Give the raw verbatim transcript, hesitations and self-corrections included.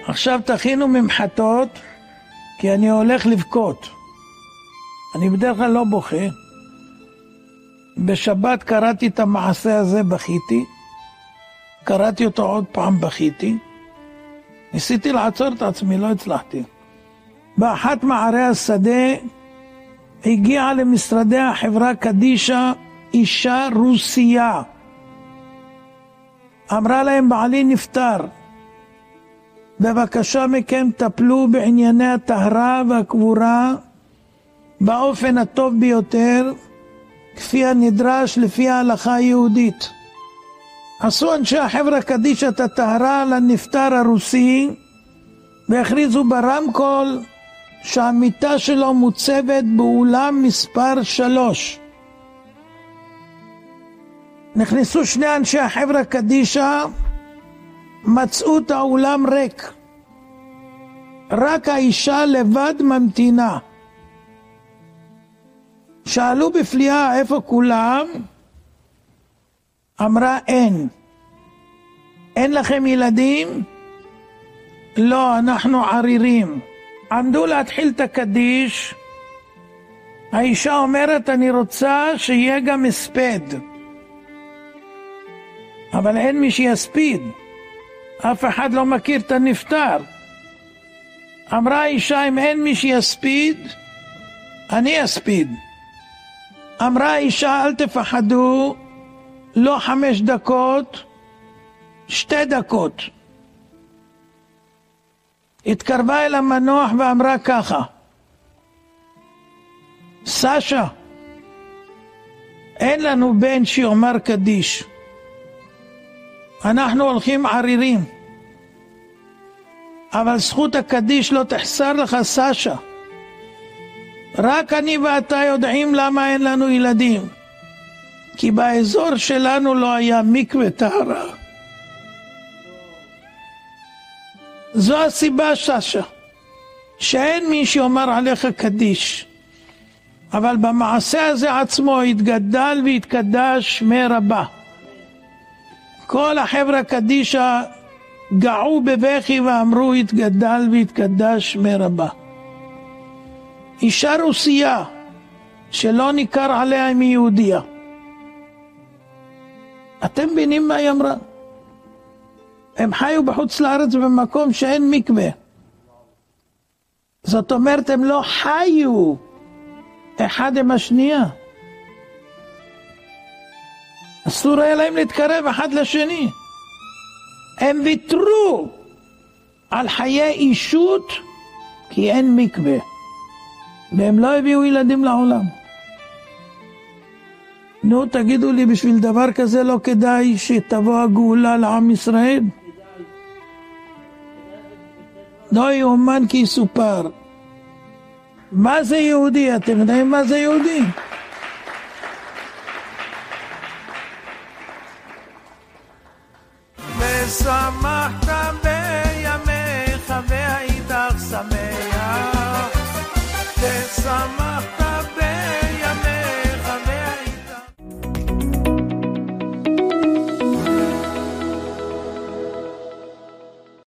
עכשיו תכינו ממחטות, כי אני הולך לבכות. אני בדרך כלל לא בוכה. בשבת קראתי את המעשה הזה, בכיתי. קראתי אותו עוד פעם, בכיתי. ניסיתי לעצור את עצמי, לא הצלחתי. באחת מערי השדה הגיעה למשרדי החברה קדישה אישה רוסיה. אמרה להם, בעלי נפטר. בבקשה מכם טפלו בענייני הטהרה והקבורה באופן הטוב ביותר, כפי הנדרש לפי ההלכה היהודית. עשו אנשי החברה קדישה את הטהרה לנפטר הרוסי, והכריזו ברמקול שהמיטה שלו מוצבת באולם מספר שלוש. נכנסו שני אנשי החברה קדישה, מצאו את האולם ריק. רק האישה לבד ממתינה. שאלו בפליאה איפה כולם? אמרה אין. אין לכם ילדים? לא, אנחנו ערירים. עמדו להתחיל את הקדיש. האישה אומרת, אני רוצה שיהיה גם הספד. אבל אין מי שיספיד. אף אחד לא מכיר את הנפטר. אמרה האישה, אם אין מי שיספיד, אני אספיד. אמרה האישה, אל תפחדו, לא חמש דקות, שתי דקות. התקרבה אל המנוח ואמרה ככה, סשה, אין לנו בן שיאמר קדיש. אנחנו הולכים ערירים. אבל זכות הקדיש לא תחסר לך, סשה. רק אני ואתה יודעים למה אין לנו ילדים. כי באזור שלנו לא היה מקווה טהרה. זו הסיבה, סשה, שאין מי שאומר עליך קדיש. אבל במעשה הזה עצמו התגדל והתקדש שמי רבה. כל החברה קדישה געו בבכי ואמרו התגדל והתקדש שמי רבה. אישה רוסיה שלא ניכר עליה אם היא יהודיה. אתם מבינים מה היא אמרה? הם חיו בחוץ לארץ במקום שאין מקווה. זאת אומרת, הם לא חיו אחד עם השנייה. אסור היה להם להתקרב אחד לשני. הם ויתרו על חיי אישות כי אין מקווה. והם לא הביאו ילדים לעולם. נו, תגידו לי, בשביל דבר כזה לא כדאי שתבוא הגאולה לעם ישראל? לא יאומן כי יסופר. מה זה יהודי? אתם יודעים מה זה יהודי? ושמחת בימיך והיית שמח, ושמחת